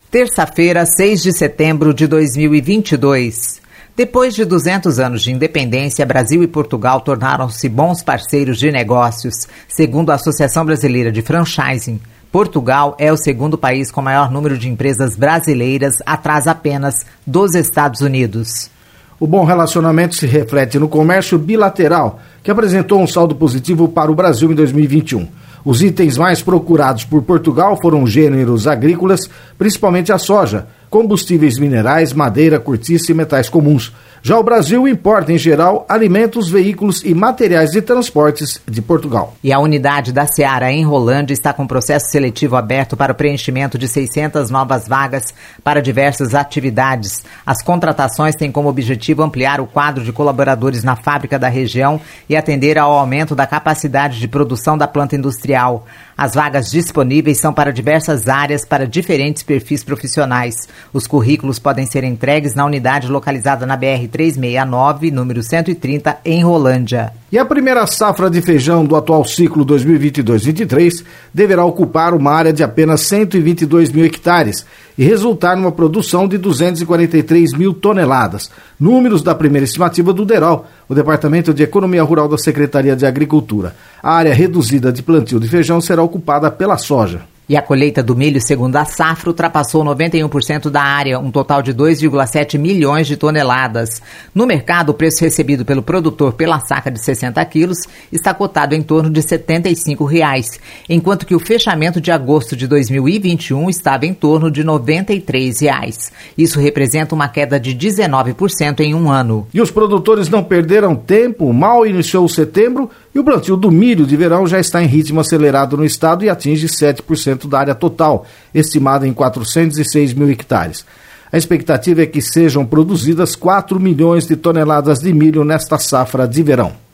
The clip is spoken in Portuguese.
Terça-feira, 6 de setembro de 2022. Depois de 200 anos de independência, Brasil e Portugal tornaram-se bons parceiros de negócios. Segundo a Associação Brasileira de Franchising, Portugal é o segundo país com maior número de empresas brasileiras, atrás apenas dos Estados Unidos. O bom relacionamento se reflete no comércio bilateral, que apresentou um saldo positivo para o Brasil em 2021. Os itens mais procurados por Portugal foram gêneros agrícolas, principalmente a soja, combustíveis minerais, madeira, cortiça e metais comuns. Já o Brasil importa, em geral, alimentos, veículos e materiais de transportes de Portugal. E a unidade da Seara em Rolândia está com processo seletivo aberto para o preenchimento de 600 novas vagas para diversas atividades. As contratações têm como objetivo ampliar o quadro de colaboradores na fábrica da região e atender ao aumento da capacidade de produção da planta industrial. As vagas disponíveis são para diversas áreas, para diferentes perfis profissionais. Os currículos podem ser entregues na unidade localizada na BR-369, número 130, em Rolândia. E a primeira safra de feijão do atual ciclo 2022-23 deverá ocupar uma área de apenas 122 mil hectares e resultar numa produção de 243 mil toneladas. Números da primeira estimativa do DERAL, o Departamento de Economia Rural da Secretaria de Agricultura. A área reduzida de plantio de feijão será ocupada pela soja. E a colheita do milho, segundo a safra, ultrapassou 91% da área, um total de 2,7 milhões de toneladas. No mercado, o preço recebido pelo produtor pela saca de 60 quilos está cotado em torno de R$ 75, enquanto que o fechamento de agosto de 2021 estava em torno de R$ 93. Isso representa uma queda de 19% em um ano. E os produtores não perderam tempo, mal iniciou o setembro e o plantio do milho de verão já está em ritmo acelerado no estado e atinge 7% da área total, estimada em 406 mil hectares. A expectativa é que sejam produzidas 4 milhões de toneladas de milho nesta safra de verão.